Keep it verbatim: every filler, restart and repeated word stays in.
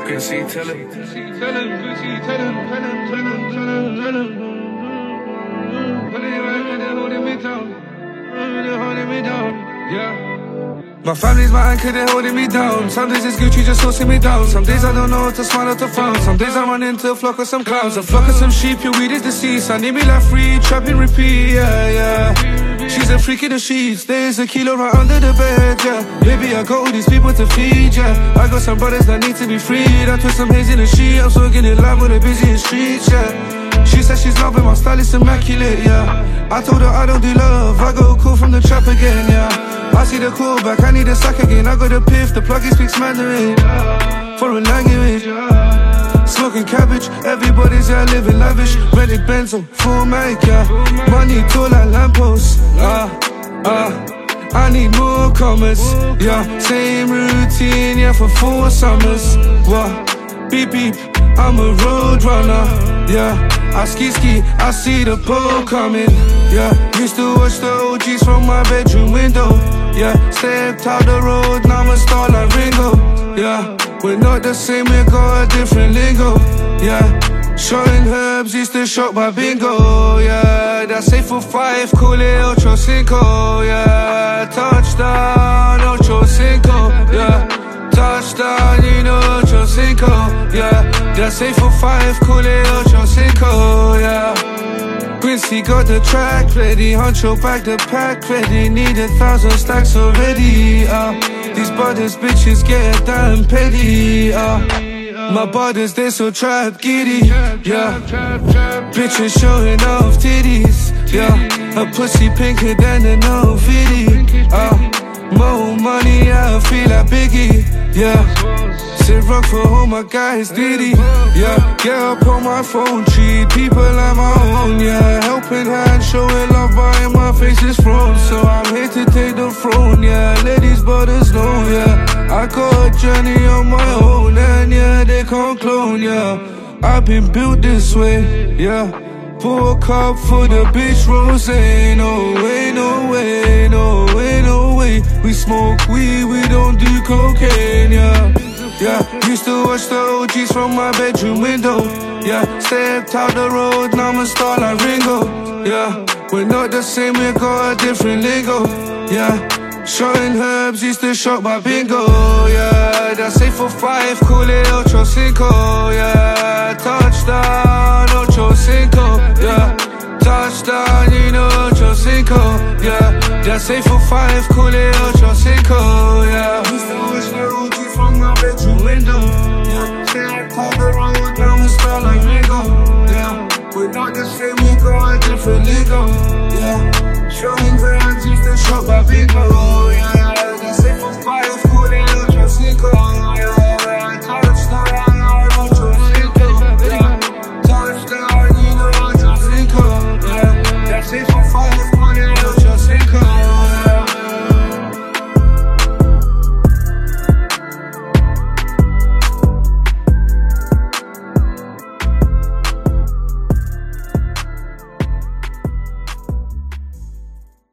Quincy, tell him. Quincy, tell him, Quincy, tell him, tell him, tell him, tell him, tell him. But they're holding me down, they're holding me down, yeah. My family's mine, cause they're holding me down. Some days it's Gucci just forcing me down. Some days I don't know what to smile or to frown. Some days I run into a flock of some clowns. A flock of some sheep, your weed is deceased. I need me like free, trapping repeat, yeah, yeah. She's a freak in the sheets, there's a kilo right under the bed, yeah. Baby, I got all these people to feed, yeah. I got some brothers that need to be freed. I put some haze in the sheet, I'm so getting live with the busy streets, yeah. She said she's loving my style, it's immaculate, yeah. I told her I don't do love, I go cool from the trap again, yeah. I see the callback, I need a sack again. I got the piff, the plug, he speaks Mandarin, foreign language. Smoking cabbage, everybody's out living lavish. Rented Benzo, full mic, yeah. Money tall like lampposts, ah, ah. I need more commas, yeah. Same routine, yeah, for four summers. What? Beep beep, I'm a road runner, yeah. I ski ski, I see the pole coming, yeah. Used to watch the O Gs from my bedroom window, yeah. Stepped out the road, now I'm a star like Ringo, yeah. We're not the same, we got a different lingo, yeah. Showing herbs, used to shop my bingo, yeah. That's eight for five, call it Ocho Cinco, yeah. Touchdown, Ocho Cinco, yeah. Touchdown, you know Ocho Cinco, yeah. That's eight for five, call it Ocho Cinco, yeah. Quincy got the track ready, Huncho back the pack ready. Need a thousand stacks already, uh. These brothers bitches get damn petty, uh. My brothers, they so trap giddy, yeah. Bitches showing off titties, yeah. Her pussy pinker than an old fitty, uh. More money, yeah, I feel like Biggie, yeah. Sit rock for all my guys, Diddy, yeah. Get up on my phone, treat people like my own, yeah. Helping hand, showing love, buying my face is thrown. So I'm here to take the throne, yeah. Let these brothers know, yeah. I got a journey on my own, and yeah, they can't clone, yeah. I've been built this way, yeah. Pour a cup for the bitch rosé. No way, no way, no way, no way. We smoke weed, we don't do cocaine, yeah. Yeah, used to watch the O Gs from my bedroom window, yeah. Stepped out the road, now I'm a star like Ringo, yeah. We're not the same, we got a different lingo, yeah. Showing herbs, used to shop my bingo, yeah. That's eight for five, call it Ocho Cinco, yeah. Touchdown, Ocho Cinco, yeah. Touchdown, you know Ocho Cinco, yeah. That's eight for five, call it Ocho Cinco, yeah. Used to watch the O Gs from my bedroom window, yeah. Stepped out the road, now I'm a star like Ringo, yeah. We're not the same, we got a different lingo, yeah. Showing herbs, used to shop my bingo.